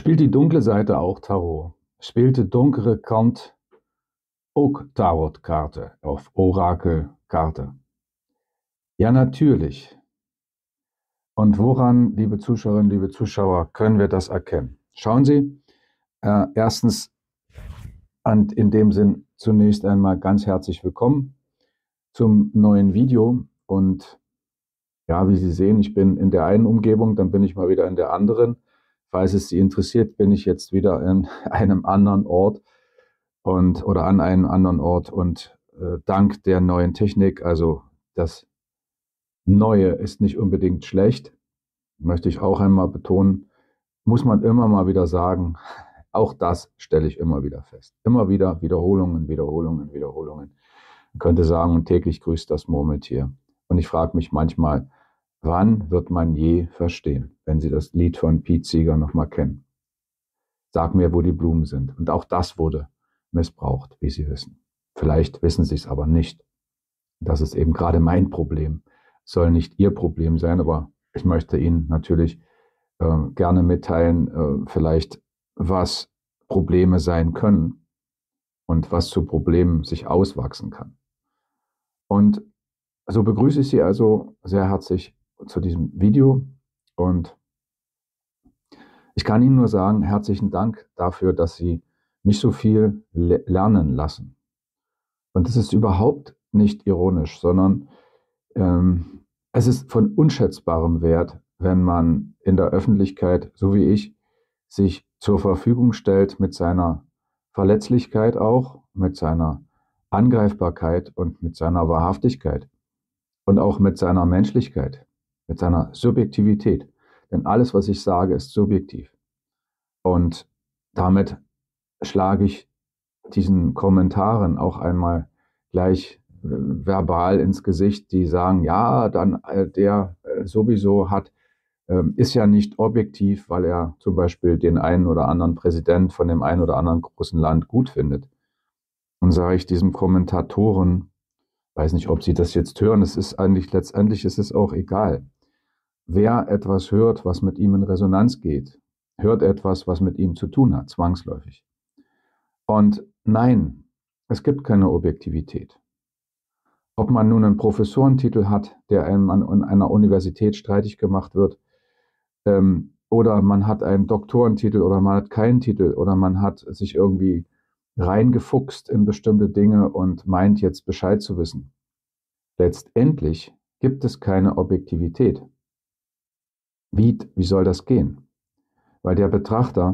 Spielt die dunkle Seite auch Tarot? Spielt de donkere kant ook Tarotkarte auf Orakelkarte? Ja, natürlich. Und woran, liebe Zuschauerinnen, liebe Zuschauer, können wir das erkennen? Schauen Sie, erstens, und in dem Sinn zunächst einmal ganz herzlich willkommen zum neuen Video. Und ja, wie Sie sehen, ich bin in der einen Umgebung, dann bin ich mal wieder in der anderen. Falls es Sie interessiert, bin ich jetzt wieder in einem anderen Ort oder an einem anderen Ort und dank der neuen Technik, also das Neue ist nicht unbedingt schlecht, möchte ich auch einmal betonen, muss man immer mal wieder sagen, auch das stelle ich immer wieder fest. Immer wieder Wiederholungen, Wiederholungen, Wiederholungen. Man könnte sagen, und täglich grüßt das Murmeltier. Und ich frage mich manchmal, wann wird man je verstehen, wenn Sie das Lied von Pete Seeger nochmal kennen? Sag mir, wo die Blumen sind. Und auch das wurde missbraucht, wie Sie wissen. Vielleicht wissen Sie es aber nicht. Das ist eben gerade mein Problem. Soll nicht Ihr Problem sein, aber ich möchte Ihnen natürlich gerne mitteilen, vielleicht was Probleme sein können und was zu Problemen sich auswachsen kann. Und so begrüße ich Sie also sehr herzlich zu diesem Video und ich kann Ihnen nur sagen, herzlichen Dank dafür, dass Sie mich so viel lernen lassen. Und das ist überhaupt nicht ironisch, sondern es ist von unschätzbarem Wert, wenn man in der Öffentlichkeit, so wie ich, sich zur Verfügung stellt mit seiner Verletzlichkeit auch, mit seiner Angreifbarkeit und mit seiner Wahrhaftigkeit und auch mit seiner Menschlichkeit, mit seiner Subjektivität. Denn alles, was ich sage, ist subjektiv. Und damit schlage ich diesen Kommentaren auch einmal gleich verbal ins Gesicht, die sagen, ja, dann der sowieso ist ja nicht objektiv, weil er zum Beispiel den einen oder anderen Präsident von dem einen oder anderen großen Land gut findet. Und sage ich diesem Kommentatoren, weiß nicht, ob Sie das jetzt hören, es ist eigentlich letztendlich, ist es auch egal. Wer etwas hört, was mit ihm in Resonanz geht, hört etwas, was mit ihm zu tun hat, zwangsläufig. Und nein, es gibt keine Objektivität. Ob man nun einen Professorentitel hat, der einem an einer Universität streitig gemacht wird, oder man hat einen Doktorentitel oder man hat keinen Titel oder man hat sich irgendwie reingefuchst in bestimmte Dinge und meint jetzt Bescheid zu wissen. Letztendlich gibt es keine Objektivität. Wie soll das gehen? Weil der Betrachter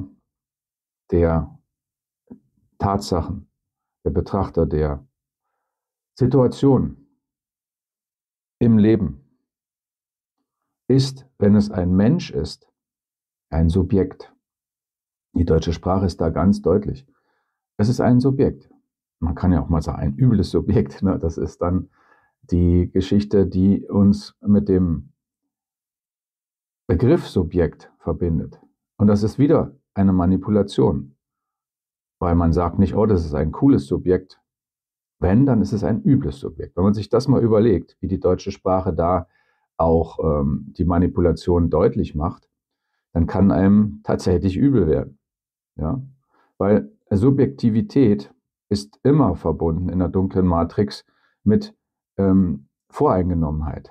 der Tatsachen, der Betrachter der Situation im Leben ist, wenn es ein Mensch ist, ein Subjekt. Die deutsche Sprache ist da ganz deutlich. Es ist ein Subjekt. Man kann ja auch mal sagen, ein übles Subjekt. Ne? Das ist dann die Geschichte, die uns mit dem Begriff Subjekt verbindet. Und das ist wieder eine Manipulation, weil man sagt nicht, oh, das ist ein cooles Subjekt. Wenn, dann ist es ein übles Subjekt. Wenn man sich das mal überlegt, wie die deutsche Sprache da auch die Manipulation deutlich macht, dann kann einem tatsächlich übel werden. Ja? Weil Subjektivität ist immer verbunden in der dunklen Matrix mit Voreingenommenheit.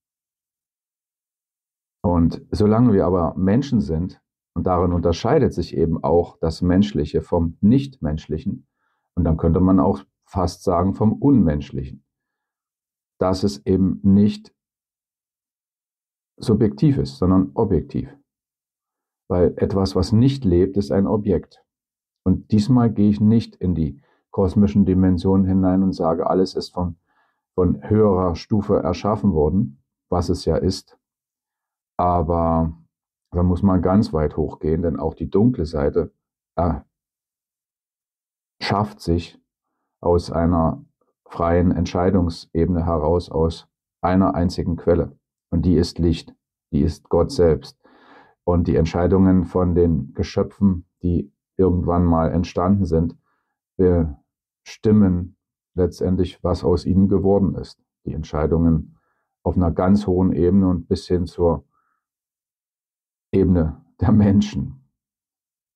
Und solange wir aber Menschen sind, und darin unterscheidet sich eben auch das Menschliche vom Nichtmenschlichen, und dann könnte man auch fast sagen vom Unmenschlichen, dass es eben nicht subjektiv ist, sondern objektiv. Weil etwas, was nicht lebt, ist ein Objekt. Und diesmal gehe ich nicht in die kosmischen Dimensionen hinein und sage, alles ist von höherer Stufe erschaffen worden, was es ja ist. Aber da muss man ganz weit hochgehen, denn auch die dunkle Seite schafft sich aus einer freien Entscheidungsebene heraus, aus einer einzigen Quelle. Und die ist Licht, die ist Gott selbst. Und die Entscheidungen von den Geschöpfen, die irgendwann mal entstanden sind, bestimmen letztendlich, was aus ihnen geworden ist. Die Entscheidungen auf einer ganz hohen Ebene und bis hin zur Ebene der Menschen.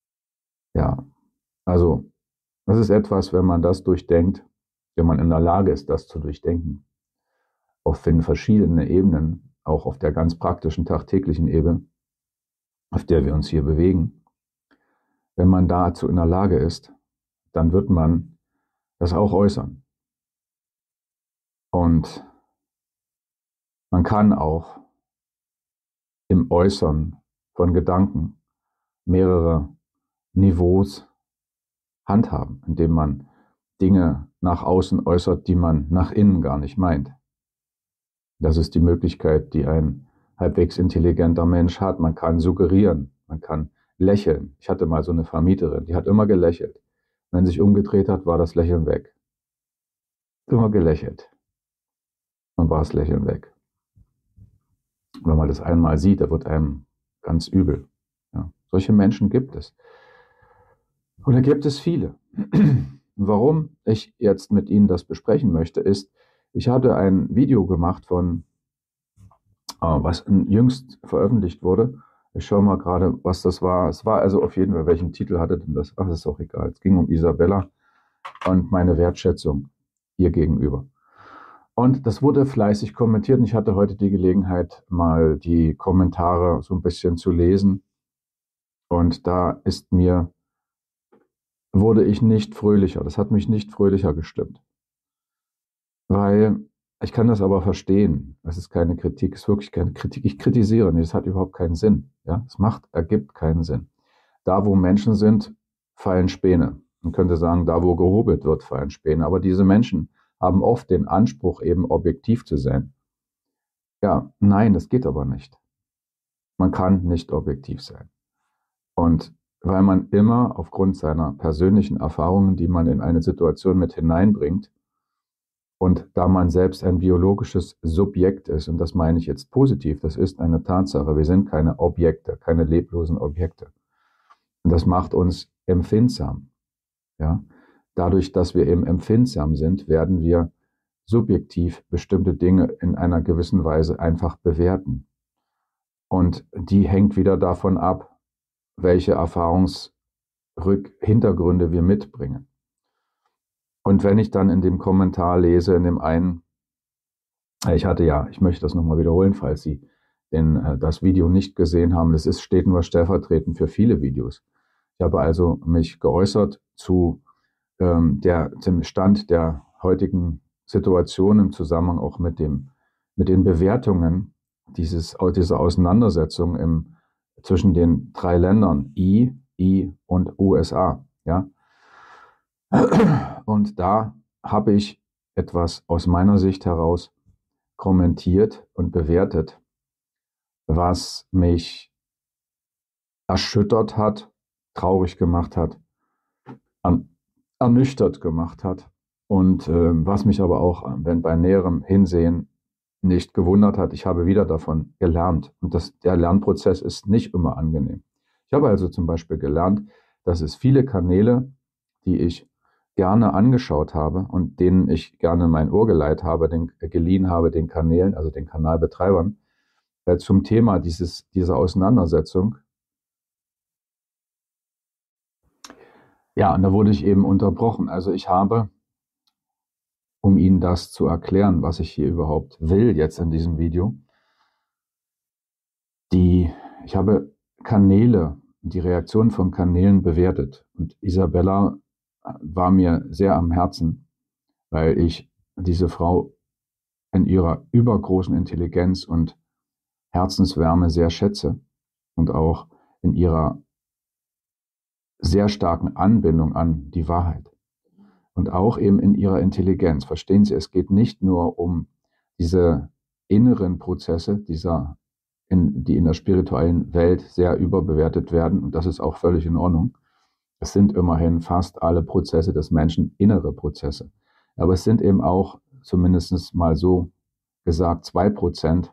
Ja, also das ist etwas, wenn man das durchdenkt, wenn man in der Lage ist, das zu durchdenken, auf den verschiedenen Ebenen, auch auf der ganz praktischen, tagtäglichen Ebene, auf der wir uns hier bewegen. Wenn man dazu in der Lage ist, dann wird man das auch äußern. Und man kann auch im Äußern von Gedanken mehrere Niveaus handhaben, indem man Dinge nach außen äußert, die man nach innen gar nicht meint. Das ist die Möglichkeit, die ein halbwegs intelligenter Mensch hat. Man kann suggerieren, man kann lächeln. Ich hatte mal so eine Vermieterin, die hat immer gelächelt. Wenn sie sich umgedreht hat, war das Lächeln weg. Immer gelächelt. Dann war das Lächeln weg. Und wenn man das einmal sieht, da wird einem ganz übel. Ja, solche Menschen gibt es. Und da gibt es viele. Warum ich jetzt mit Ihnen das besprechen möchte, ist, ich hatte ein Video gemacht von, was jüngst veröffentlicht wurde. Ich schaue mal gerade, was das war. Es war also auf jeden Fall, welchen Titel hatte denn das? Ach, das ist auch egal. Es ging um Isabella und meine Wertschätzung ihr gegenüber. Und das wurde fleißig kommentiert und ich hatte heute die Gelegenheit, mal die Kommentare so ein bisschen zu lesen. Und da wurde ich nicht fröhlicher. Das hat mich nicht fröhlicher gestimmt. Weil ich kann das aber verstehen. Es ist keine Kritik, es ist wirklich keine Kritik. Ich kritisiere nicht, es hat überhaupt keinen Sinn. Ja? Ergibt keinen Sinn. Da, wo Menschen sind, fallen Späne. Man könnte sagen, da, wo gehobelt wird, fallen Späne. Aber diese Menschen haben oft den Anspruch, eben objektiv zu sein. Ja, nein, das geht aber nicht. Man kann nicht objektiv sein. Und weil man immer aufgrund seiner persönlichen Erfahrungen, die man in eine Situation mit hineinbringt, und da man selbst ein biologisches Subjekt ist, und das meine ich jetzt positiv, das ist eine Tatsache, wir sind keine Objekte, keine leblosen Objekte. Und das macht uns empfindsam. Ja? Dadurch, dass wir eben empfindsam sind, werden wir subjektiv bestimmte Dinge in einer gewissen Weise einfach bewerten. Und die hängt wieder davon ab, welche Erfahrungshintergründe wir mitbringen. Und wenn ich dann in dem Kommentar lese, in dem einen, ich möchte das nochmal wiederholen, falls Sie das Video nicht gesehen haben, steht nur stellvertretend für viele Videos. Ich habe also mich geäußert zu dem Stand der heutigen Situation im Zusammenhang auch mit den Bewertungen dieser Auseinandersetzung zwischen den 3 Ländern I und USA. Ja? Und da habe ich etwas aus meiner Sicht heraus kommentiert und bewertet, was mich erschüttert hat, traurig gemacht hat, ernüchtert gemacht hat und was mich aber auch bei näherem Hinsehen nicht gewundert hat. Ich habe wieder davon gelernt und der Lernprozess ist nicht immer angenehm. Ich habe also zum Beispiel gelernt, dass es viele Kanäle, die ich gerne angeschaut habe und denen ich gerne mein Ohr geliehen habe, den Kanälen, also den Kanalbetreibern, zum Thema dieser Auseinandersetzung. Ja, und da wurde ich eben unterbrochen. Also ich habe, um Ihnen das zu erklären, was ich hier überhaupt will jetzt in diesem Video, ich habe die Reaktion von Kanälen bewertet. Und Isabella war mir sehr am Herzen, weil ich diese Frau in ihrer übergroßen Intelligenz und Herzenswärme sehr schätze und auch in ihrer sehr starken Anbindung an die Wahrheit und auch eben in ihrer Intelligenz. Verstehen Sie, es geht nicht nur um diese inneren Prozesse, die in der spirituellen Welt sehr überbewertet werden, und das ist auch völlig in Ordnung. Es sind immerhin fast alle Prozesse des Menschen innere Prozesse. Aber es sind eben auch, zumindest mal so gesagt, 2%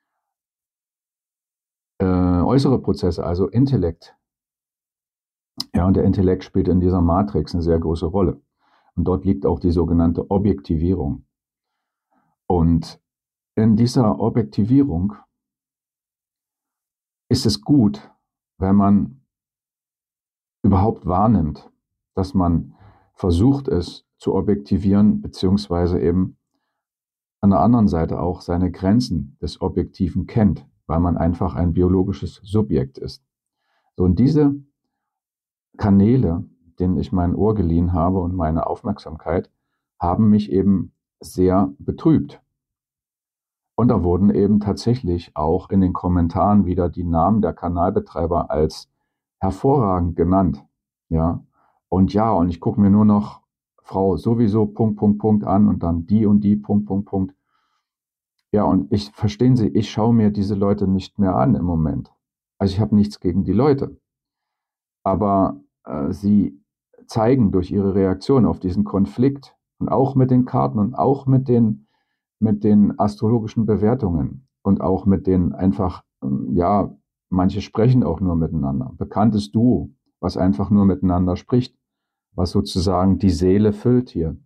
äußere Prozesse, also Intellekt. Ja, und der Intellekt spielt in dieser Matrix eine sehr große Rolle. Und dort liegt auch die sogenannte Objektivierung. Und in dieser Objektivierung ist es gut, wenn man überhaupt wahrnimmt, dass man versucht, es zu objektivieren, beziehungsweise eben an der anderen Seite auch seine Grenzen des Objektiven kennt, weil man einfach ein biologisches Subjekt ist. So, und diese Kanäle, denen ich mein Ohr geliehen habe und meine Aufmerksamkeit, haben mich eben sehr betrübt. Und da wurden eben tatsächlich auch in den Kommentaren wieder die Namen der Kanalbetreiber als hervorragend genannt. Ja, und ich gucke mir nur noch Frau sowieso Punkt, Punkt, Punkt an und dann die und die Punkt, Punkt, Punkt. Ja, und verstehen Sie, ich schaue mir diese Leute nicht mehr an im Moment. Also ich habe nichts gegen die Leute. Aber sie zeigen durch ihre Reaktion auf diesen Konflikt und auch mit den Karten und auch mit den astrologischen Bewertungen und auch mit den einfach, ja, manche sprechen auch nur miteinander. Bekanntes Duo, was einfach nur miteinander spricht, was sozusagen die Seele füllt hier.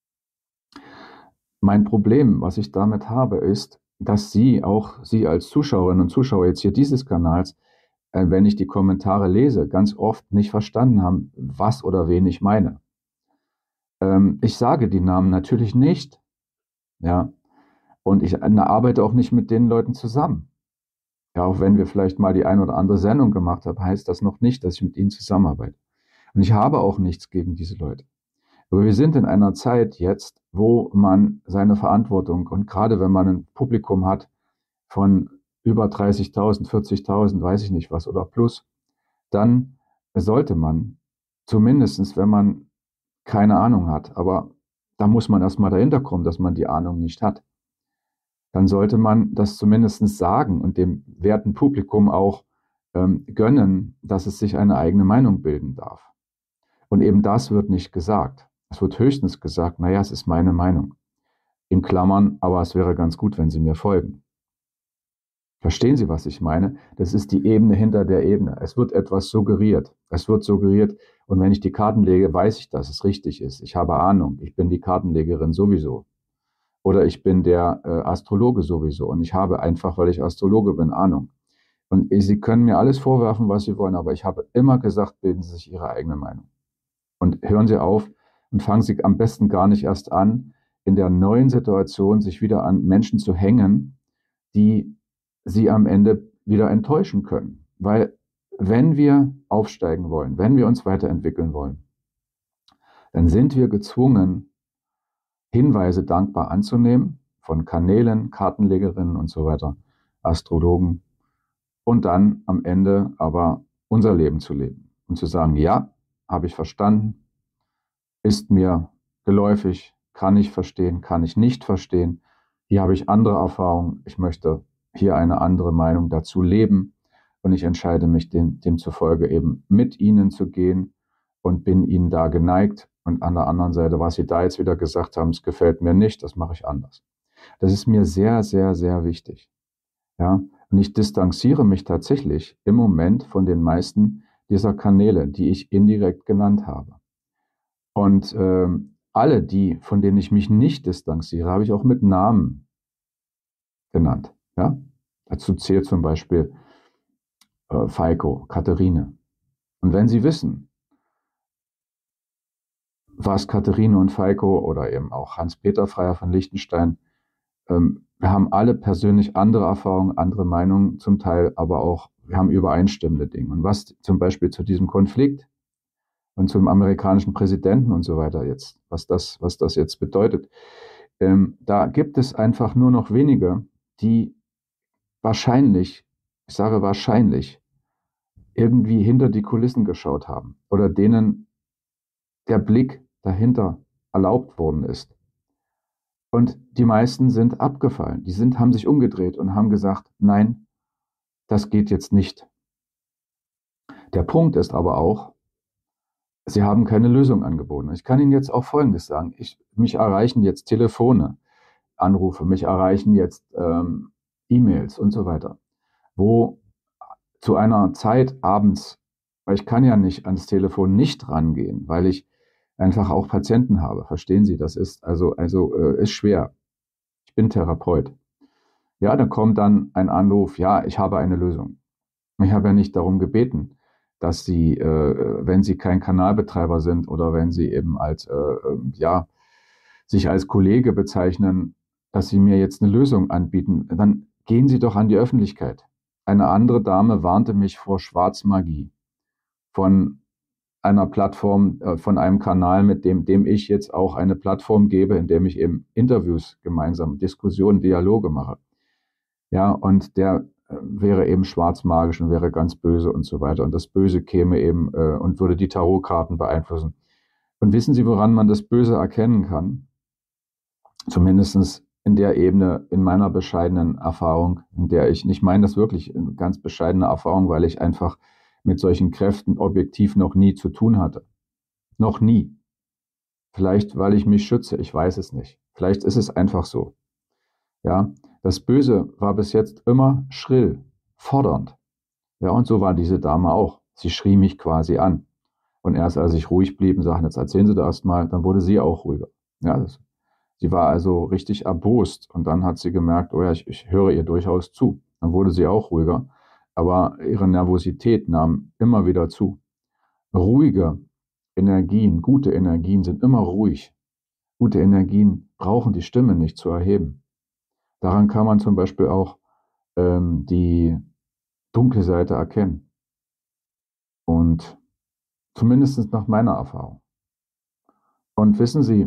Mein Problem, was ich damit habe, ist, dass Sie als Zuschauerinnen und Zuschauer jetzt hier dieses Kanals, wenn ich die Kommentare lese, ganz oft nicht verstanden haben, was oder wen ich meine. Ich sage die Namen natürlich nicht, ja, und ich arbeite auch nicht mit den Leuten zusammen. Ja, auch wenn wir vielleicht mal die ein oder andere Sendung gemacht haben, heißt das noch nicht, dass ich mit ihnen zusammenarbeite. Und ich habe auch nichts gegen diese Leute. Aber wir sind in einer Zeit jetzt, wo man seine Verantwortung und gerade wenn man ein Publikum hat von über 30.000, 40.000, weiß ich nicht was oder plus, dann sollte man zumindestens, wenn man keine Ahnung hat, aber da muss man erstmal dahinter kommen, dass man die Ahnung nicht hat, dann sollte man das zumindest sagen und dem werten Publikum auch gönnen, dass es sich eine eigene Meinung bilden darf. Und eben das wird nicht gesagt. Es wird höchstens gesagt, naja, es ist meine Meinung. In Klammern, aber es wäre ganz gut, wenn Sie mir folgen. Verstehen Sie, was ich meine? Das ist die Ebene hinter der Ebene. Es wird etwas suggeriert. Es wird suggeriert. Und wenn ich die Karten lege, weiß ich, dass es richtig ist. Ich habe Ahnung. Ich bin die Kartenlegerin sowieso. Oder ich bin der Astrologe sowieso. Und ich habe einfach, weil ich Astrologe bin, Ahnung. Und Sie können mir alles vorwerfen, was Sie wollen, aber ich habe immer gesagt, bilden Sie sich Ihre eigene Meinung. Und hören Sie auf und fangen Sie am besten gar nicht erst an, in der neuen Situation sich wieder an Menschen zu hängen, die Sie am Ende wieder enttäuschen können. Weil wenn wir aufsteigen wollen, wenn wir uns weiterentwickeln wollen, dann sind wir gezwungen, Hinweise dankbar anzunehmen von Kanälen, Kartenlegerinnen und so weiter, Astrologen und dann am Ende aber unser Leben zu leben und zu sagen, ja, habe ich verstanden, ist mir geläufig, kann ich verstehen, kann ich nicht verstehen. Hier habe ich andere Erfahrungen. Ich möchte hier eine andere Meinung dazu leben. Und ich entscheide mich demzufolge eben mit Ihnen zu gehen und bin Ihnen da geneigt. Und an der anderen Seite, was Sie da jetzt wieder gesagt haben, es gefällt mir nicht, das mache ich anders. Das ist mir sehr, sehr, sehr wichtig. Ja? Und ich distanziere mich tatsächlich im Moment von den meisten dieser Kanäle, die ich indirekt genannt habe. Und alle die, von denen ich mich nicht distanziere, habe ich auch mit Namen genannt. Ja? Dazu zählt zum Beispiel Falco, Katharine. Und wenn Sie wissen, was Katharine und Falco oder eben auch Hans-Peter Freier von Liechtenstein, wir haben alle persönlich andere Erfahrungen, andere Meinungen, zum Teil aber auch, wir haben übereinstimmende Dinge. Und was zum Beispiel zu diesem Konflikt und zum amerikanischen Präsidenten und so weiter jetzt, was das jetzt bedeutet, da gibt es einfach nur noch wenige, die wahrscheinlich, ich sage wahrscheinlich, irgendwie hinter die Kulissen geschaut haben oder denen der Blick dahinter erlaubt worden ist. Und die meisten sind abgefallen. Haben sich umgedreht und haben gesagt, nein, das geht jetzt nicht. Der Punkt ist aber auch, sie haben keine Lösung angeboten. Ich kann Ihnen jetzt auch Folgendes sagen. Mich erreichen jetzt Telefone, Anrufe, mich erreichen jetzt E-Mails und so weiter, wo zu einer Zeit abends, weil ich kann ja nicht ans Telefon nicht rangehen, weil ich einfach auch Patienten habe. Verstehen Sie, das ist ist schwer. Ich bin Therapeut. Ja, da kommt dann ein Anruf, ja, ich habe eine Lösung. Ich habe ja nicht darum gebeten, dass Sie, wenn Sie kein Kanalbetreiber sind oder wenn Sie eben als, ja, sich als Kollege bezeichnen, dass Sie mir jetzt eine Lösung anbieten, dann gehen Sie doch an die Öffentlichkeit. Eine andere Dame warnte mich vor Schwarzmagie von einer Plattform, von einem Kanal, mit dem ich jetzt auch eine Plattform gebe, in dem ich eben Interviews gemeinsam, Diskussionen, Dialoge mache. Ja, und der wäre eben schwarzmagisch und wäre ganz böse und so weiter. Und das Böse käme eben und würde die Tarotkarten beeinflussen. Und wissen Sie, woran man das Böse erkennen kann? Zumindest in der Ebene, in meiner bescheidenen Erfahrung, in der ich meine das wirklich eine ganz bescheidene Erfahrung, weil ich einfach mit solchen Kräften objektiv noch nie zu tun hatte. Noch nie. Vielleicht, weil ich mich schütze, ich weiß es nicht. Vielleicht ist es einfach so. Ja, das Böse war bis jetzt immer schrill, fordernd. Ja, und so war diese Dame auch. Sie schrie mich quasi an. Und erst als ich ruhig blieb und sagte, jetzt erzählen Sie das mal, dann wurde sie auch ruhiger. Ja, sie war also richtig erbost. Und dann hat sie gemerkt, oh ja, ich höre ihr durchaus zu. Dann wurde sie auch ruhiger. Aber ihre Nervosität nahm immer wieder zu. Ruhige Energien, gute Energien sind immer ruhig. Gute Energien brauchen die Stimme nicht zu erheben. Daran kann man zum Beispiel auch die dunkle Seite erkennen. Und zumindest nach meiner Erfahrung. Und wissen Sie,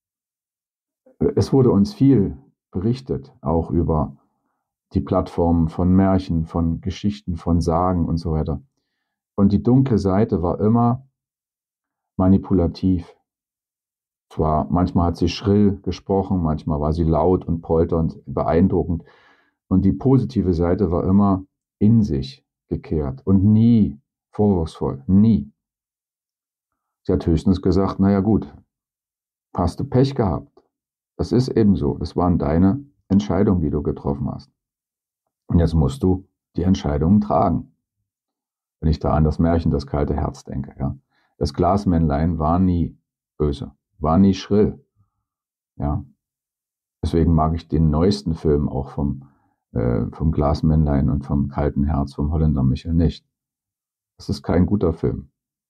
es wurde uns viel berichtet, auch über die Plattformen von Märchen, von Geschichten, von Sagen und so weiter. Und die dunkle Seite war immer manipulativ. Zwar, manchmal hat sie schrill gesprochen, manchmal war sie laut und polternd, beeindruckend. Und die positive Seite war immer in sich gekehrt und nie vorwurfsvoll, nie. Sie hat höchstens gesagt, naja gut, hast du Pech gehabt. Das ist eben so. Das waren deine Entscheidungen, die du getroffen hast. Und jetzt musst du die Entscheidungen tragen. Wenn ich da an das Märchen Das kalte Herz denke. Ja. Das Glasmännlein war nie böse, war nie schrill. Ja. Deswegen mag ich den neuesten Film auch vom Glasmännlein und vom kalten Herz vom Holländer Michel nicht. Das ist kein guter Film.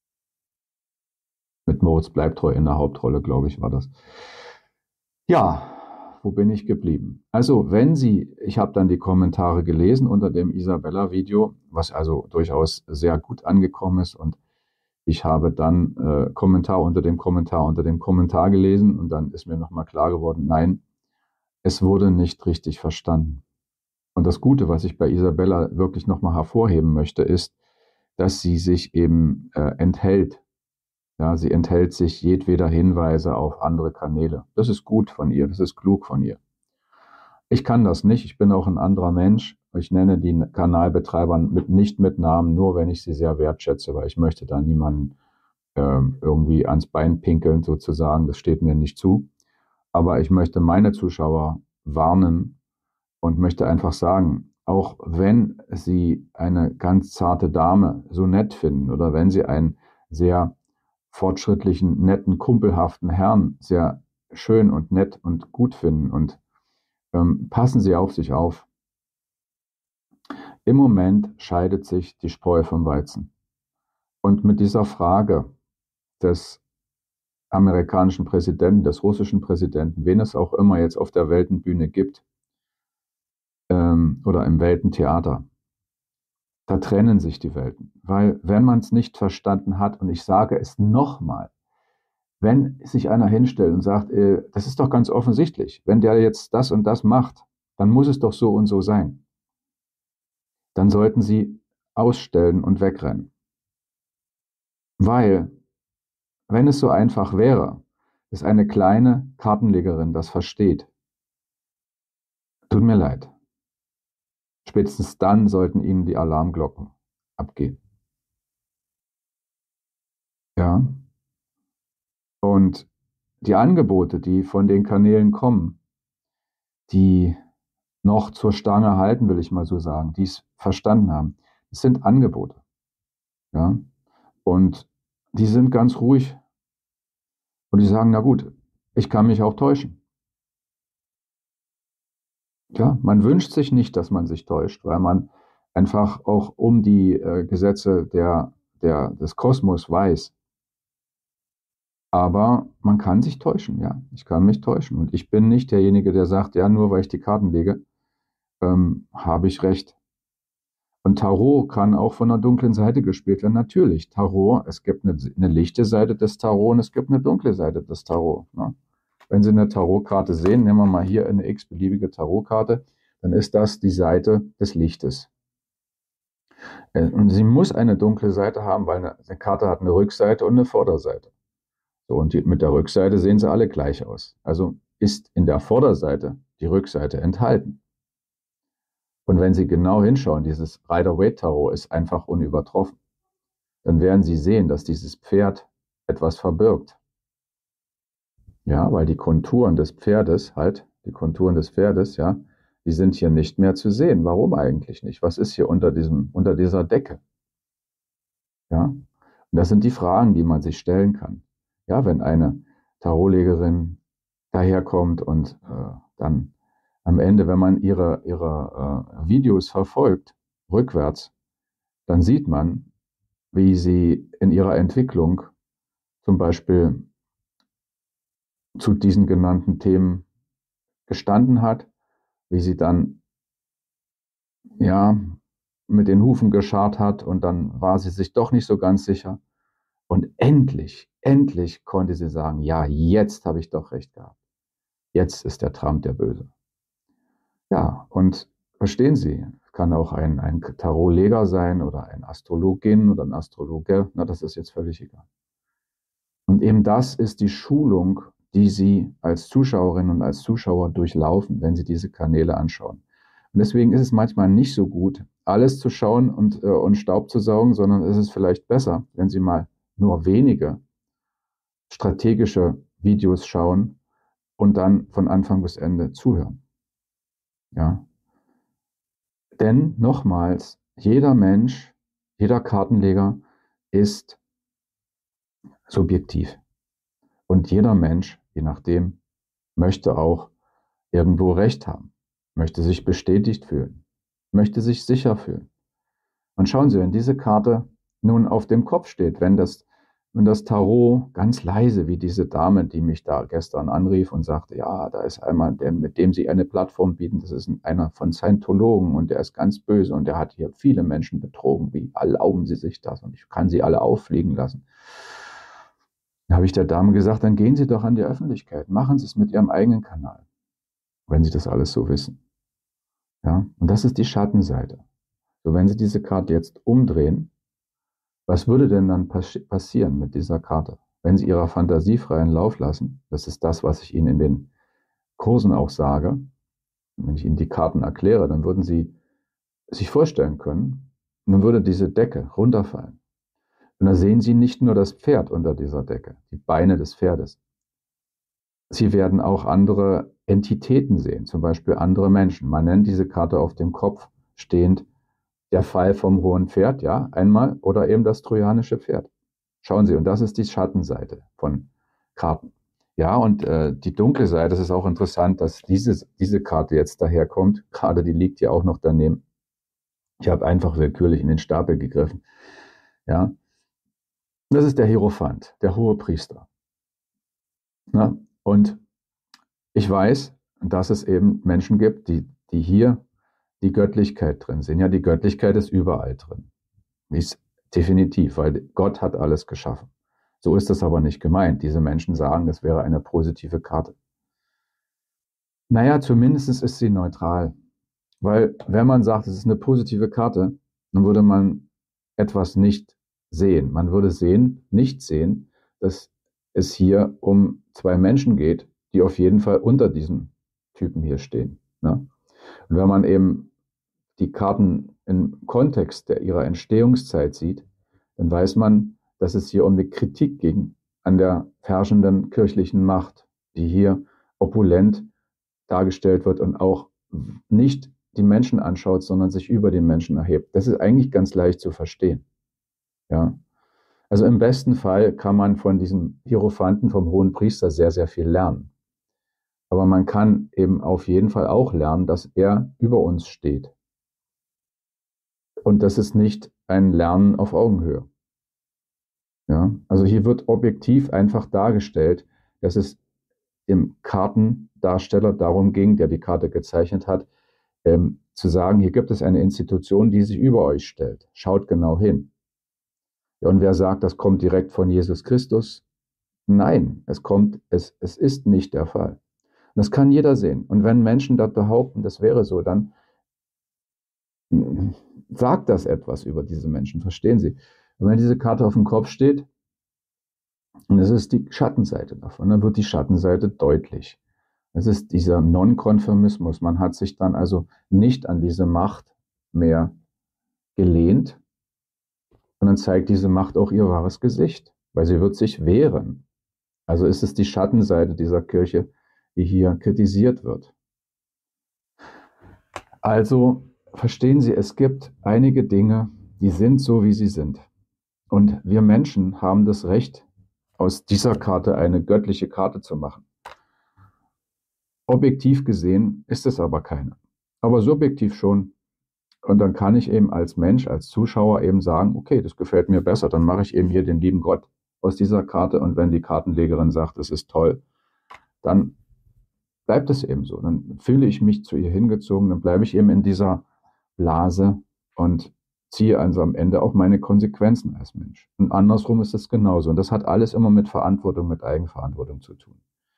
Mit Moritz Bleibtreu in der Hauptrolle, glaube ich, war das. Ja, wo bin ich geblieben? Also, wenn Sie, ich habe dann die Kommentare gelesen unter dem Isabella-Video, was also durchaus sehr gut angekommen ist. Und ich habe dann Kommentar unter dem Kommentar unter dem Kommentar gelesen und dann ist mir nochmal klar geworden, nein, es wurde nicht richtig verstanden. Und das Gute, was ich bei Isabella wirklich nochmal hervorheben möchte, ist, dass sie sich eben enthält. Ja, sie enthält sich jedweder Hinweise auf andere Kanäle. Das ist gut von ihr, das ist klug von ihr. Ich kann das nicht, ich bin auch ein anderer Mensch. Ich nenne die Kanalbetreiber nicht mit Namen, nur wenn ich sie sehr wertschätze, weil ich möchte da niemanden irgendwie ans Bein pinkeln sozusagen, das steht mir nicht zu. Aber ich möchte meine Zuschauer warnen und möchte einfach sagen, auch wenn Sie eine ganz zarte Dame so nett finden oder wenn Sie einen sehr fortschrittlichen, netten, kumpelhaften Herrn sehr schön und nett und gut finden und passen Sie auf sich auf. Im Moment scheidet sich die Spreu vom Weizen. Und mit dieser Frage des amerikanischen Präsidenten, des russischen Präsidenten, wen es auch immer jetzt auf der Weltenbühne gibt oder im Weltentheater, da trennen sich die Welten. Weil wenn man es nicht verstanden hat, und ich sage es nochmal, wenn sich einer hinstellt und sagt, das ist doch ganz offensichtlich, wenn der jetzt das und das macht, dann muss es doch so und so sein. Dann sollten Sie ausstellen und wegrennen. Weil, wenn es so einfach wäre, dass eine kleine Kartenlegerin das versteht, tut mir leid. Spätestens dann sollten Ihnen die Alarmglocken abgehen. Ja. Und die Angebote, die von den Kanälen kommen, die noch zur Stange halten, will ich mal so sagen, die es verstanden haben, das sind Angebote. Ja. Und die sind ganz ruhig und die sagen, na gut, ich kann mich auch täuschen. Ja, man wünscht sich nicht, dass man sich täuscht, weil man einfach auch um die Gesetze des Kosmos weiß. Aber man kann sich täuschen, ja. Ich kann mich täuschen. Und ich bin nicht derjenige, der sagt, ja, nur weil ich die Karten lege, habe ich recht. Und Tarot kann auch von der dunklen Seite gespielt werden. Natürlich, Tarot, es gibt eine lichte Seite des Tarot und es gibt eine dunkle Seite des Tarot. Ne? Wenn Sie eine Tarotkarte sehen, nehmen wir mal hier eine x-beliebige Tarotkarte, dann ist das die Seite des Lichtes. Und sie muss eine dunkle Seite haben, weil eine Karte hat eine Rückseite und eine Vorderseite. So, und mit der Rückseite sehen sie alle gleich aus. Also ist in der Vorderseite die Rückseite enthalten. Und wenn Sie genau hinschauen, dieses Rider-Waite-Tarot ist einfach unübertroffen. Dann werden Sie sehen, dass dieses Pferd etwas verbirgt. Ja, weil die Konturen des Pferdes ja, die sind hier nicht mehr zu sehen. Warum eigentlich nicht? Was ist hier unter dieser Decke? Ja, und das sind die Fragen, die man sich stellen kann. Ja, wenn eine Tarotlegerin daherkommt und dann am Ende, wenn man ihre Videos verfolgt, rückwärts, dann sieht man, wie sie in ihrer Entwicklung zum Beispiel zu diesen genannten Themen gestanden hat, wie sie dann ja mit den Hufen gescharrt hat und dann war sie sich doch nicht so ganz sicher. Und endlich konnte sie sagen, ja, jetzt habe ich doch recht gehabt. Jetzt ist der Trump der Böse. Ja, und verstehen Sie, kann auch ein Tarotleger sein oder ein Astrologin oder ein Astrologe, na, das ist jetzt völlig egal. Und eben das ist die Schulung, die Sie als Zuschauerinnen und als Zuschauer durchlaufen, wenn Sie diese Kanäle anschauen. Und deswegen ist es manchmal nicht so gut, alles zu schauen und Staub zu saugen, sondern es ist vielleicht besser, wenn Sie mal nur wenige strategische Videos schauen und dann von Anfang bis Ende zuhören. Ja. Denn nochmals, jeder Mensch, jeder Kartenleger ist subjektiv. Und jeder Mensch, je nachdem, möchte auch irgendwo Recht haben, möchte sich bestätigt fühlen, möchte sich sicher fühlen. Und schauen Sie, wenn diese Karte nun auf dem Kopf steht, wenn das Tarot ganz leise, wie diese Dame, die mich da gestern anrief und sagte, ja, da ist einmal, mit dem Sie eine Plattform bieten, das ist einer von Scientologen und der ist ganz böse und der hat hier viele Menschen betrogen. Wie erlauben Sie sich das? Und ich kann sie alle auffliegen lassen. Dann habe ich der Dame gesagt, dann gehen Sie doch an die Öffentlichkeit, machen Sie es mit Ihrem eigenen Kanal, wenn Sie das alles so wissen. Ja? Und das ist die Schattenseite. So, wenn Sie diese Karte jetzt umdrehen, was würde denn dann passieren mit dieser Karte? Wenn Sie Ihrer Fantasie freien Lauf lassen, das ist das, was ich Ihnen in den Kursen auch sage, wenn ich Ihnen die Karten erkläre, dann würden Sie sich vorstellen können, dann würde diese Decke runterfallen. Und da sehen Sie nicht nur das Pferd unter dieser Decke, die Beine des Pferdes. Sie werden auch andere Entitäten sehen, zum Beispiel andere Menschen. Man nennt diese Karte auf dem Kopf stehend der Fall vom hohen Pferd, ja, einmal, oder eben das trojanische Pferd. Schauen Sie, und das ist die Schattenseite von Karten. Ja, und die dunkle Seite, das ist auch interessant, dass diese Karte jetzt daherkommt. Gerade die liegt ja auch noch daneben. Ich habe einfach willkürlich in den Stapel gegriffen. Ja, das ist der Hierophant, der hohe Priester. Na, und ich weiß, dass es eben Menschen gibt, die hier die Göttlichkeit drin sehen. Ja, die Göttlichkeit ist überall drin. Ist definitiv, weil Gott hat alles geschaffen. So ist das aber nicht gemeint. Diese Menschen sagen, das wäre eine positive Karte. Naja, zumindest ist sie neutral. Weil wenn man sagt, es ist eine positive Karte, dann würde man etwas nicht sehen. Man würde nicht sehen, dass es hier um zwei Menschen geht, die auf jeden Fall unter diesem Typen hier stehen. Ne? Und wenn man eben die Karten im Kontext ihrer Entstehungszeit sieht, dann weiß man, dass es hier um eine Kritik ging an der herrschenden kirchlichen Macht, die hier opulent dargestellt wird und auch nicht die Menschen anschaut, sondern sich über den Menschen erhebt. Das ist eigentlich ganz leicht zu verstehen. Ja. Also im besten Fall kann man von diesem Hierophanten, vom hohen Priester, sehr, sehr viel lernen. Aber man kann eben auf jeden Fall auch lernen, dass er über uns steht. Und das ist nicht ein Lernen auf Augenhöhe. Ja? Also hier wird objektiv einfach dargestellt, dass es dem Kartendarsteller darum ging, der die Karte gezeichnet hat, zu sagen, hier gibt es eine Institution, die sich über euch stellt. Schaut genau hin. Ja, und wer sagt, das kommt direkt von Jesus Christus? Nein, es ist nicht der Fall. Und das kann jeder sehen. Und wenn Menschen das behaupten, das wäre so, dann sagt das etwas über diese Menschen, verstehen Sie? Und wenn diese Karte auf dem Kopf steht, und das ist die Schattenseite davon, dann wird die Schattenseite deutlich. Es ist dieser Nonkonformismus. Man hat sich dann also nicht an diese Macht mehr gelehnt und dann zeigt diese Macht auch ihr wahres Gesicht, weil sie wird sich wehren. Also ist es die Schattenseite dieser Kirche, die hier kritisiert wird. Also verstehen Sie, es gibt einige Dinge, die sind so, wie sie sind. Und wir Menschen haben das Recht, aus dieser Karte eine göttliche Karte zu machen. Objektiv gesehen ist es aber keine. Aber subjektiv schon. Und dann kann ich eben als Mensch, als Zuschauer eben sagen, okay, das gefällt mir besser, dann mache ich eben hier den lieben Gott aus dieser Karte. Und wenn die Kartenlegerin sagt, es ist toll, dann bleibt es eben so. Dann fühle ich mich zu ihr hingezogen, dann bleibe ich eben in dieser Blase und ziehe also am Ende auch meine Konsequenzen als Mensch. Und andersrum ist es genauso. Und das hat alles immer mit Verantwortung, mit Eigenverantwortung zu tun.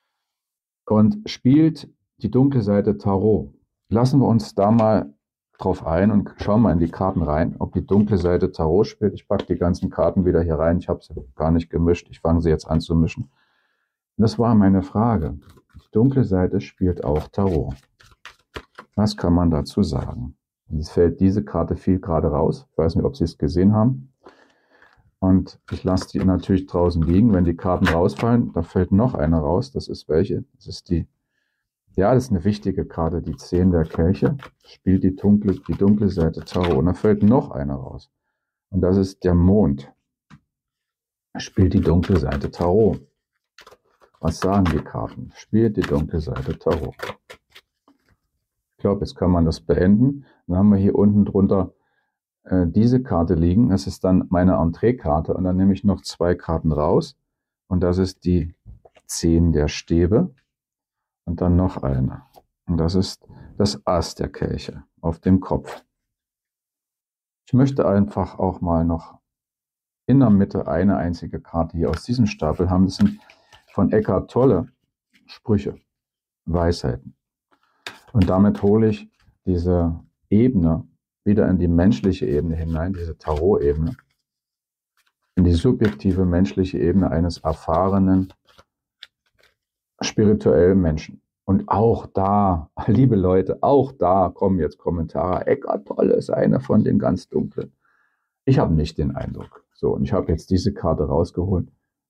Und spielt die dunkle Seite Tarot. Lassen wir uns da mal drauf ein und schauen mal in die Karten rein, ob die dunkle Seite Tarot spielt. Ich packe die ganzen Karten wieder hier rein. Ich habe sie gar nicht gemischt. Ich fange sie jetzt an zu mischen. Und das war meine Frage. Die dunkle Seite spielt auch Tarot. Was kann man dazu sagen? Es fällt diese Karte viel gerade raus. Ich weiß nicht, ob Sie es gesehen haben. Und ich lasse die natürlich draußen liegen. Wenn die Karten rausfallen, da fällt noch eine raus. Das ist welche? Das ist die, ja, das ist eine wichtige Karte, die 10 der Kelche. Spielt die dunkle Seite Tarot. Und da fällt noch eine raus. Und das ist der Mond. Spielt die dunkle Seite Tarot. Was sagen die Karten? Spielt die dunkle Seite Tarot. Ich glaube, jetzt kann man das beenden. Dann haben wir hier unten drunter diese Karte liegen. Das ist dann meine Entree-Karte. Und dann nehme ich noch 2 Karten raus. Und das ist die 10 der Stäbe. Und dann noch eine. Und das ist das Ass der Kelche auf dem Kopf. Ich möchte einfach auch mal noch in der Mitte eine einzige Karte hier aus diesem Stapel haben. Das sind von Eckhart Tolle Sprüche, Weisheiten. Und damit hole ich diese Ebene wieder in die menschliche Ebene hinein, diese Tarot-Ebene, in die subjektive menschliche Ebene eines erfahrenen, spirituellen Menschen. Und auch da, liebe Leute, auch da kommen jetzt Kommentare. Eckhart Tolle ist einer von den ganz Dunklen. Ich habe nicht den Eindruck. So, und ich habe jetzt diese Karte rausgeholt.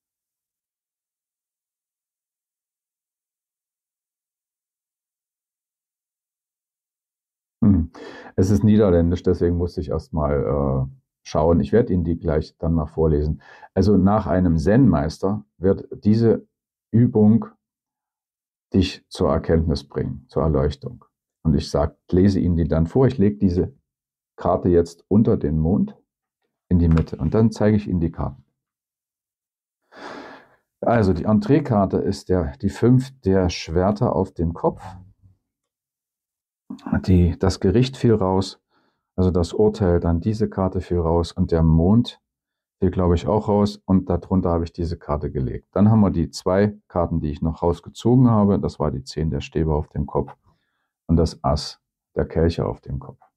Es ist niederländisch, deswegen musste ich erst mal schauen. Ich werde Ihnen die gleich dann mal vorlesen. Also nach einem Zen-Meister wird diese Übung dich zur Erkenntnis bringen, zur Erleuchtung. Und ich lese Ihnen die dann vor. Ich lege diese Karte jetzt unter den Mond in die Mitte und dann zeige ich Ihnen die Karten. Also die Entree-Karte ist die 5 der Schwerter auf dem Kopf. Das Gericht fiel raus, also das Urteil, dann diese Karte fiel raus und der Mond fiel, glaube ich, auch raus und darunter habe ich diese Karte gelegt. Dann haben wir die 2 Karten, die ich noch rausgezogen habe. Das war die 10 der Stäbe auf dem Kopf und das Ass der Kelche auf dem Kopf.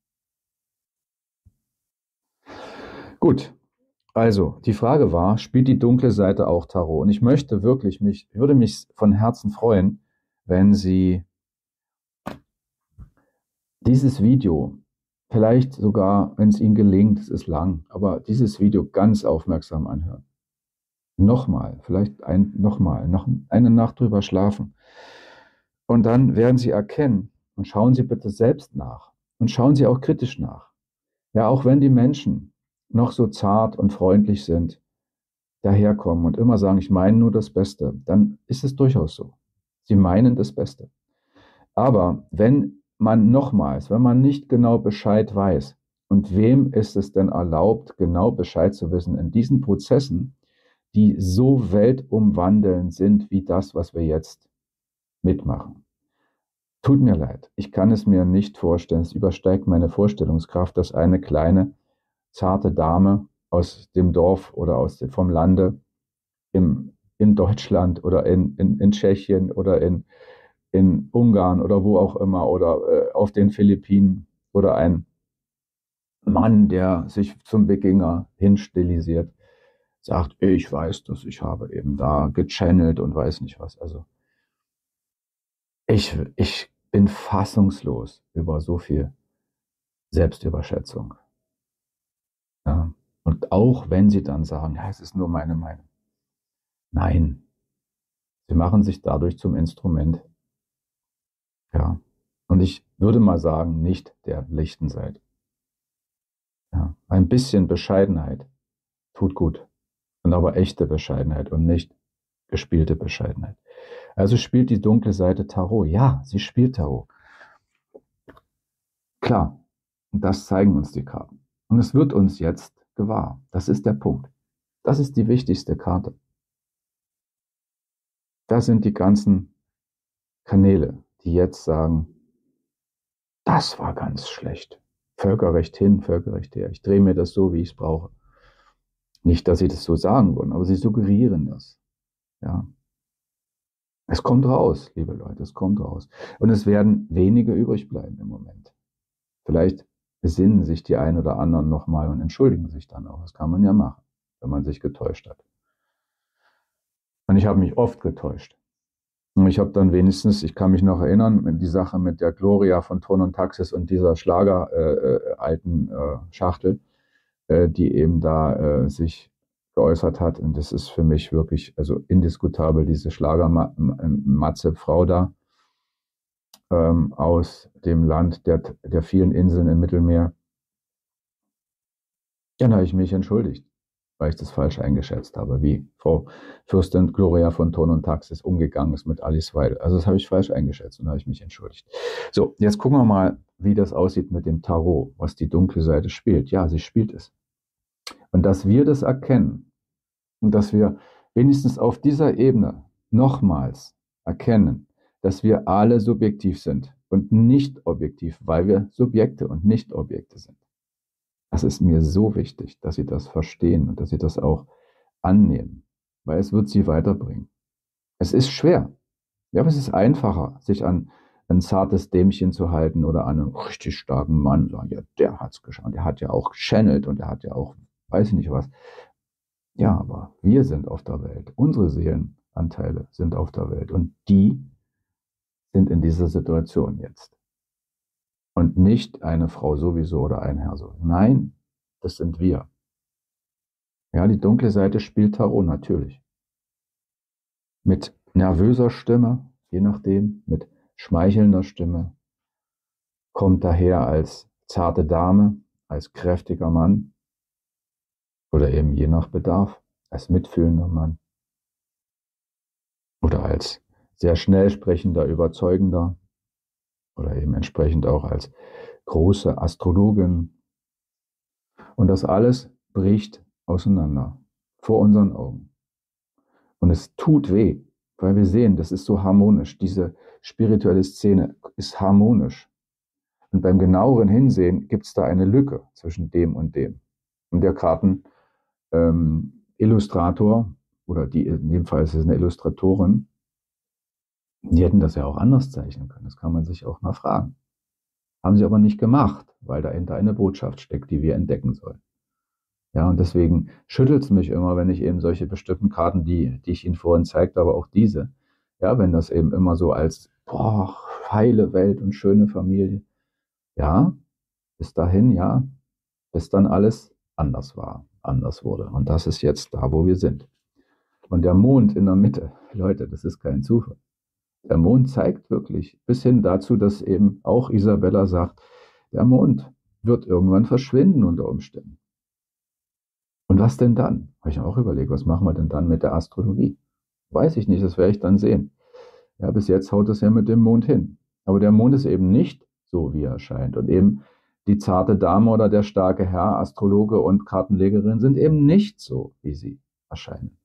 Gut, also die Frage war, spielt die dunkle Seite auch Tarot? Und ich möchte wirklich würde mich von Herzen freuen, wenn Sie dieses Video, vielleicht sogar, wenn es Ihnen gelingt, es ist lang, aber dieses Video ganz aufmerksam anhören. Nochmal, vielleicht nochmal, noch eine Nacht drüber schlafen. Und dann werden Sie erkennen, und schauen Sie bitte selbst nach. Und schauen Sie auch kritisch nach. Ja, auch wenn die Menschen noch so zart und freundlich sind, daherkommen und immer sagen, ich meine nur das Beste, dann ist es durchaus so. Sie meinen das Beste. Aber wenn man nicht genau Bescheid weiß, und wem ist es denn erlaubt, genau Bescheid zu wissen in diesen Prozessen, die so weltumwandelnd sind wie das, was wir jetzt mitmachen. Tut mir leid, ich kann es mir nicht vorstellen, es übersteigt meine Vorstellungskraft, dass eine kleine, zarte Dame aus dem Dorf oder vom Lande in Deutschland oder in Tschechien oder in Ungarn oder wo auch immer oder auf den Philippinen oder ein Mann, der sich zum Wikinger hinstilisiert, sagt, ich weiß das, ich habe eben da gechannelt und weiß nicht was. Also ich bin fassungslos über so viel Selbstüberschätzung. Ja. Und auch wenn sie dann sagen, ja, es ist nur meine Meinung. Nein, sie machen sich dadurch zum Instrument. Ja. Und ich würde mal sagen, nicht der lichten Seite. Ja. Ein bisschen Bescheidenheit tut gut. Und aber echte Bescheidenheit und nicht gespielte Bescheidenheit. Also spielt die dunkle Seite Tarot. Ja, sie spielt Tarot. Klar. Und das zeigen uns die Karten. Und es wird uns jetzt gewahr. Das ist der Punkt. Das ist die wichtigste Karte. Da sind die ganzen Kanäle, die jetzt sagen, das war ganz schlecht. Völkerrecht hin, Völkerrecht her. Ich drehe mir das so, wie ich es brauche. Nicht, dass sie das so sagen wollen, aber sie suggerieren das. Ja. Es kommt raus, liebe Leute, es kommt raus. Und es werden wenige übrig bleiben im Moment. Vielleicht besinnen sich die einen oder anderen nochmal und entschuldigen sich dann auch. Das kann man ja machen, wenn man sich getäuscht hat. Und ich habe mich oft getäuscht. Und ich habe dann wenigstens, ich kann mich noch erinnern, die Sache mit der Gloria von Thron und Taxis und dieser Schlager alten Schachtel, die eben da sich geäußert hat. Und das ist für mich wirklich also indiskutabel, diese Schlagermatze Frau da aus dem Land der vielen Inseln im Mittelmeer. Dann habe ich mich entschuldigt, weil ich das falsch eingeschätzt habe, wie Frau Fürstin Gloria von Thron und Taxis umgegangen ist mit Alice Weidel. Also das habe ich falsch eingeschätzt und da habe ich mich entschuldigt. So, jetzt gucken wir mal, wie das aussieht mit dem Tarot, was die dunkle Seite spielt. Ja, sie spielt es. Und dass wir das erkennen und dass wir wenigstens auf dieser Ebene nochmals erkennen, dass wir alle subjektiv sind und nicht objektiv, weil wir Subjekte und nicht Objekte sind. Das ist mir so wichtig, dass Sie das verstehen und dass Sie das auch annehmen, weil es wird Sie weiterbringen. Es ist schwer, ja, aber es ist einfacher, sich an ein zartes Dämchen zu halten oder an einen richtig starken Mann. Sagen, ja, der hat's geschafft, der hat ja auch gechannelt und der hat ja auch, weiß ich nicht was. Ja, aber wir sind auf der Welt, unsere Seelenanteile sind auf der Welt und die sind in dieser Situation jetzt. Und nicht eine Frau sowieso oder ein Herr so. Nein, das sind wir. Ja, die dunkle Seite spielt Tarot natürlich. Mit nervöser Stimme, je nachdem, mit schmeichelnder Stimme, kommt daher als zarte Dame, als kräftiger Mann oder eben je nach Bedarf, als mitfühlender Mann oder als sehr schnell sprechender, überzeugender oder eben entsprechend auch als große Astrologin. Und das alles bricht auseinander vor unseren Augen. Und es tut weh, weil wir sehen, das ist so harmonisch. Diese spirituelle Szene ist harmonisch. Und beim genaueren Hinsehen gibt es da eine Lücke zwischen dem und dem. Und der Karten-Illustrator, oder die, in dem Fall ist es eine Illustratorin, die hätten das ja auch anders zeichnen können. Das kann man sich auch mal fragen. Haben sie aber nicht gemacht, weil dahinter eine Botschaft steckt, die wir entdecken sollen. Ja, und deswegen schüttelt es mich immer, wenn ich eben solche bestimmten Karten, die ich Ihnen vorhin zeigte, aber auch diese, ja, wenn das eben immer so als, boah, heile Welt und schöne Familie, ja, bis dahin, ja, bis dann alles anders war, anders wurde. Und das ist jetzt da, wo wir sind. Und der Mond in der Mitte, Leute, das ist kein Zufall. Der Mond zeigt wirklich, bis hin dazu, dass eben auch Isabella sagt, der Mond wird irgendwann verschwinden unter Umständen. Und was denn dann? Habe ich mir auch überlegt, was machen wir denn dann mit der Astrologie? Weiß ich nicht, das werde ich dann sehen. Ja, bis jetzt haut es ja mit dem Mond hin. Aber der Mond ist eben nicht so, wie er erscheint. Und eben die zarte Dame oder der starke Herr, Astrologe und Kartenlegerin sind eben nicht so, wie sie erscheinen.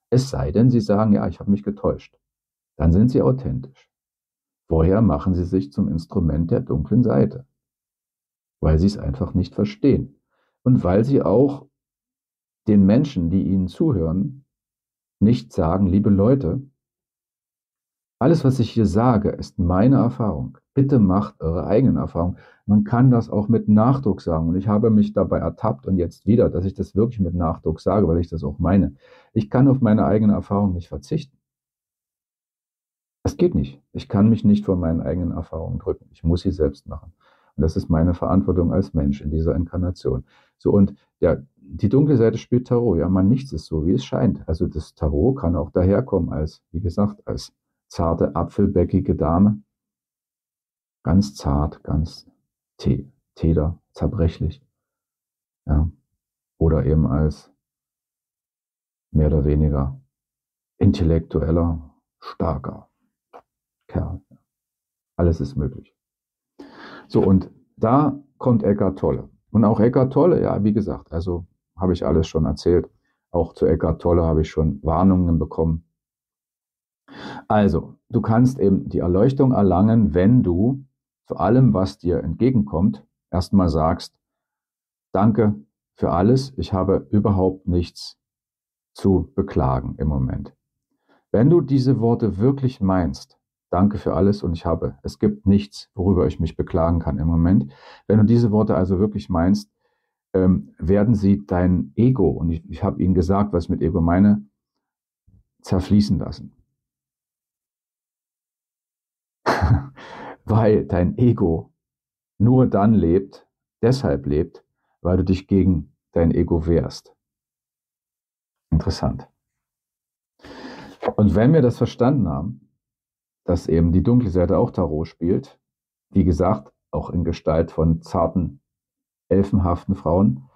Es sei denn, Sie sagen, ja, ich habe mich getäuscht. Dann sind Sie authentisch. Vorher machen Sie sich zum Instrument der dunklen Seite, weil Sie es einfach nicht verstehen. Und weil Sie auch den Menschen, die Ihnen zuhören, nicht sagen, liebe Leute, alles, was ich hier sage, ist meine Erfahrung. Bitte macht eure eigenen Erfahrungen. Man kann das auch mit Nachdruck sagen. Und ich habe mich dabei ertappt und jetzt wieder, dass ich das wirklich mit Nachdruck sage, weil ich das auch meine. Ich kann auf meine eigene Erfahrung nicht verzichten. Das geht nicht. Ich kann mich nicht von meinen eigenen Erfahrungen drücken. Ich muss sie selbst machen. Und das ist meine Verantwortung als Mensch in dieser Inkarnation. So, und ja, die dunkle Seite spielt Tarot. Ja, man, nichts ist so, wie es scheint. Also das Tarot kann auch daherkommen als, wie gesagt, als zarte, apfelbäckige Dame. Ganz zart, ganz teder, zerbrechlich. Ja. Oder eben als mehr oder weniger intellektueller, starker Kerl. Alles ist möglich. So, und da kommt Eckhart Tolle. Und auch Eckhart Tolle, ja, wie gesagt, also habe ich alles schon erzählt. Auch zu Eckhart Tolle habe ich schon Warnungen bekommen. Also, du kannst eben die Erleuchtung erlangen, wenn du zu allem, was dir entgegenkommt, erstmal sagst, danke für alles, ich habe überhaupt nichts zu beklagen im Moment. Wenn du diese Worte wirklich meinst, danke für alles und es gibt nichts, worüber ich mich beklagen kann im Moment. Wenn du diese Worte also wirklich meinst, werden sie dein Ego, und ich habe Ihnen gesagt, was ich mit Ego meine, zerfließen lassen. Weil dein Ego nur dann deshalb lebt, weil du dich gegen dein Ego wehrst. Interessant. Und wenn wir das verstanden haben, dass eben die dunkle Seite auch Tarot spielt, wie gesagt, auch in Gestalt von zarten, elfenhaften Frauen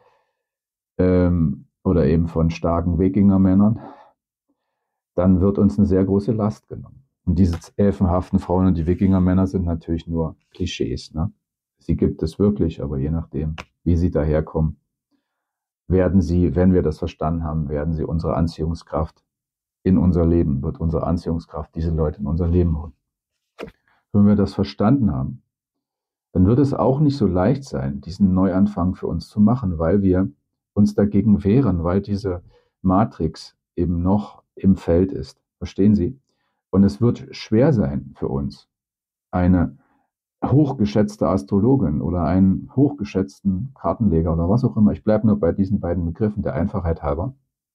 oder eben von starken Wikingermännern, dann wird uns eine sehr große Last genommen. Und diese elfenhaften Frauen und die Wikingermänner sind natürlich nur Klischees. Ne? Sie gibt es wirklich, aber je nachdem, wie sie daherkommen, werden sie, wenn wir das verstanden haben, werden sie unsere Anziehungskraft in unser Leben, wird unsere Anziehungskraft diese Leute in unser Leben holen. Wenn wir das verstanden haben, dann wird es auch nicht so leicht sein, diesen Neuanfang für uns zu machen, weil wir uns dagegen wehren, weil diese Matrix eben noch im Feld ist. Verstehen Sie? Und es wird schwer sein für uns, eine hochgeschätzte Astrologin oder einen hochgeschätzten Kartenleger oder was auch immer, ich bleibe nur bei diesen beiden Begriffen der Einfachheit halber,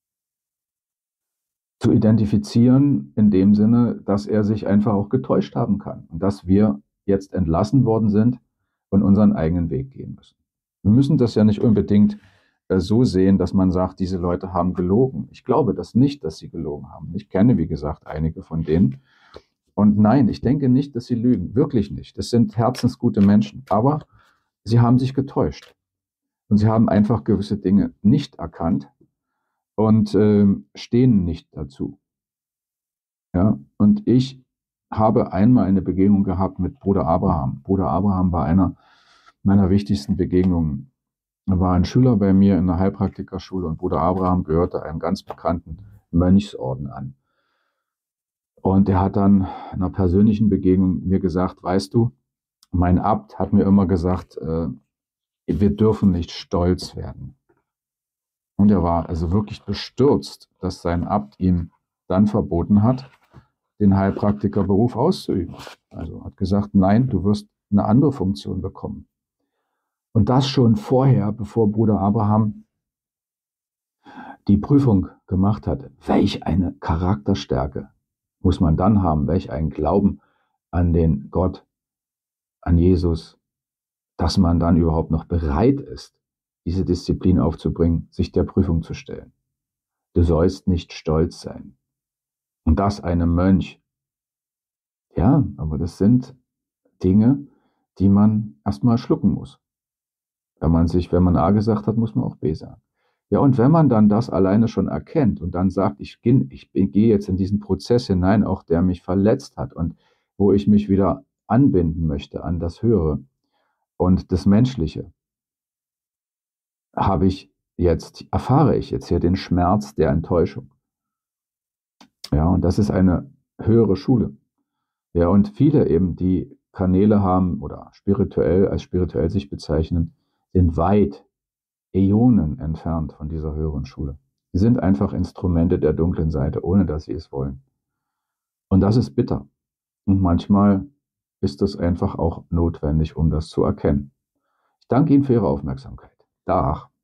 zu identifizieren in dem Sinne, dass er sich einfach auch getäuscht haben kann und dass wir jetzt entlassen worden sind und unseren eigenen Weg gehen müssen. Wir müssen das ja nicht unbedingt so sehen, dass man sagt, diese Leute haben gelogen. Ich glaube das nicht, dass sie gelogen haben. Ich kenne, wie gesagt, einige von denen. Und nein, ich denke nicht, dass sie lügen. Wirklich nicht. Das sind herzensgute Menschen. Aber sie haben sich getäuscht. Und sie haben einfach gewisse Dinge nicht erkannt und stehen nicht dazu. Ja, und ich habe einmal eine Begegnung gehabt mit Bruder Abraham. Bruder Abraham war einer meiner wichtigsten Begegnungen. Er war ein Schüler bei mir in der Heilpraktikerschule und Bruder Abraham gehörte einem ganz bekannten Mönchsorden an. Und er hat dann in einer persönlichen Begegnung mir gesagt, weißt du, mein Abt hat mir immer gesagt, wir dürfen nicht stolz werden. Und er war also wirklich bestürzt, dass sein Abt ihm dann verboten hat, den Heilpraktikerberuf auszuüben. Also hat gesagt, nein, du wirst eine andere Funktion bekommen. Und das schon vorher, bevor Bruder Abraham die Prüfung gemacht hat. Welch eine Charakterstärke muss man dann haben, welch einen Glauben an den Gott, an Jesus, dass man dann überhaupt noch bereit ist, diese Disziplin aufzubringen, sich der Prüfung zu stellen. Du sollst nicht stolz sein. Und das einem Mönch. Ja, aber das sind Dinge, die man erstmal schlucken muss. Wenn man A gesagt hat, muss man auch B sagen. Ja, und wenn man dann das alleine schon erkennt und dann sagt, ich gehe jetzt in diesen Prozess hinein, auch der mich verletzt hat und wo ich mich wieder anbinden möchte an das Höhere und das Menschliche, erfahre ich jetzt hier den Schmerz der Enttäuschung. Ja, und das ist eine höhere Schule. Ja, und viele eben, die Kanäle haben oder spirituell als spirituell sich bezeichnen, sind weit, Äonen entfernt von dieser höheren Schule. Sie sind einfach Instrumente der dunklen Seite, ohne dass sie es wollen. Und das ist bitter. Und manchmal ist es einfach auch notwendig, um das zu erkennen. Ich danke Ihnen für Ihre Aufmerksamkeit. Dach.